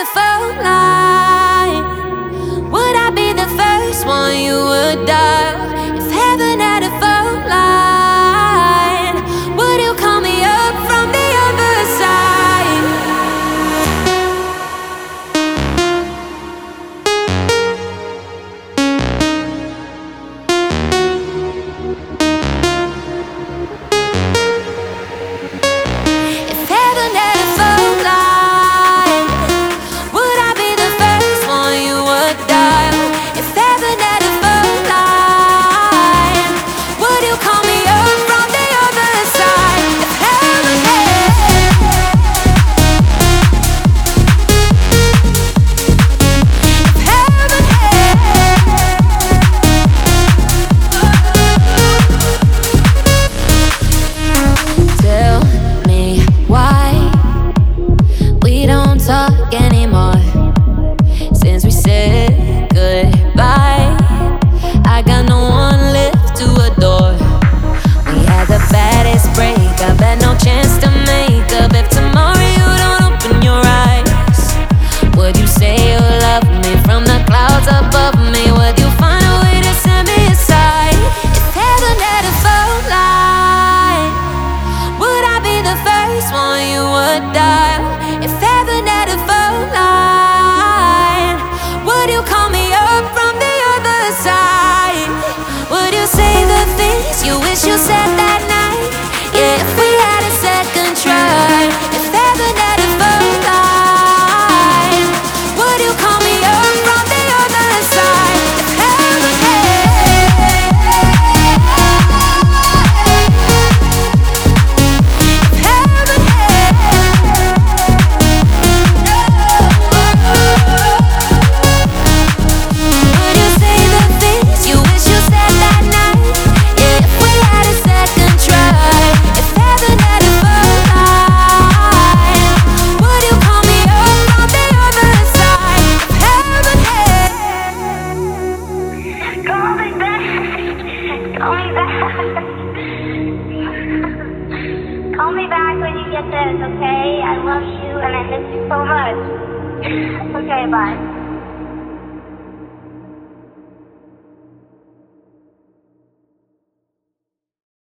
a phone line, would I be the first one you would dial? If heaven had a phone line, would you call me up from the other side? If heaven had a phone line, would I be the first one you would dial? If heaven had a phone line, would you call me up from the other side? If heaven Tell me why we don't talk anymore. Since we said goodbye, I got no one left to adore. We had the baddest breakup, had no chance to make up. If tomorrow you don't open your eyes, would you say you love me from the clouds above me? Would you find a way to send me aside? If heaven had a phone line, would I be the first one you would dial? If heaven had a phone line, would you call me up from the other side? Would you say the things you wish you said that night? Yeah, if we had a second try. If heaven had a phone line, would you call me up from the other side? If heaven Would you say the things you wish you said that night? Yeah, if we had a second try. If heaven had a phone line, would you call me up from the other side? If heaven Call me back. Call me back. Call me back when you get this, okay? I love you and I miss you so much. Okay, bye.